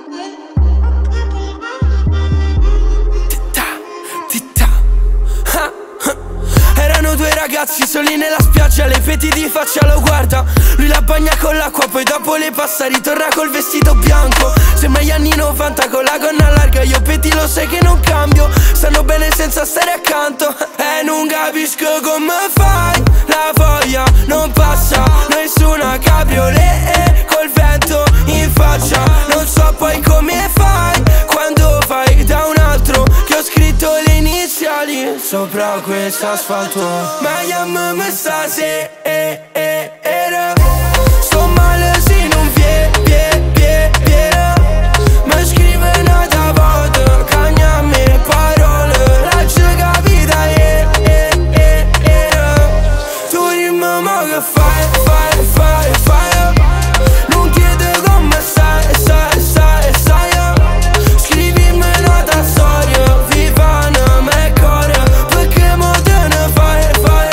Erano due ragazzi soli nella spiaggia, le peti di faccia lo guarda. Lui la bagna con l'acqua, poi dopo le passa, ritorna col vestito bianco. Sembra gli anni 90 con la gonna larga. Io peti lo sai che non cambio, stanno bene senza stare accanto. E non capisco come fai, la voglia non passa. Nessuna cabriolet col vento in faccia. Non so poi come fai quando vai da un altro che ho scritto le iniziali sopra questo asfalto. Miami mi stasera sto male se non viene. Mi scrive un'altra volta, cagnami parole, la c'è capita tu dimmi ma che fai. Non chiede come stai. Scrivimi un'altra storia, vivana me core, perché mo te ne fai.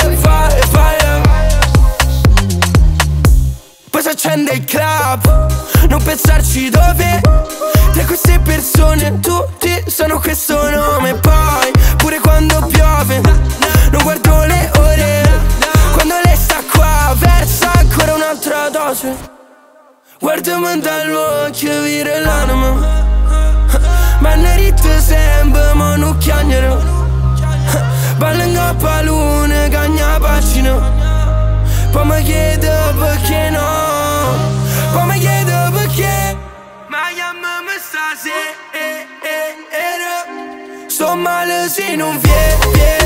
Poi si accende il club, non pensarci dove. Tra queste persone tutti sanno questo nome. Poi pure quando piove non guardo le ore. Quando lei sta qua versa ancora un'altra dose. Guardami dall'occhio, vire l'anima. Ma ne rite sempre, ma non chiagnero. Balla in coppa a luna, cagna pagina. Poi mi chiede perché no. Poi mi chiede perché Miami stasera sto male se non viene.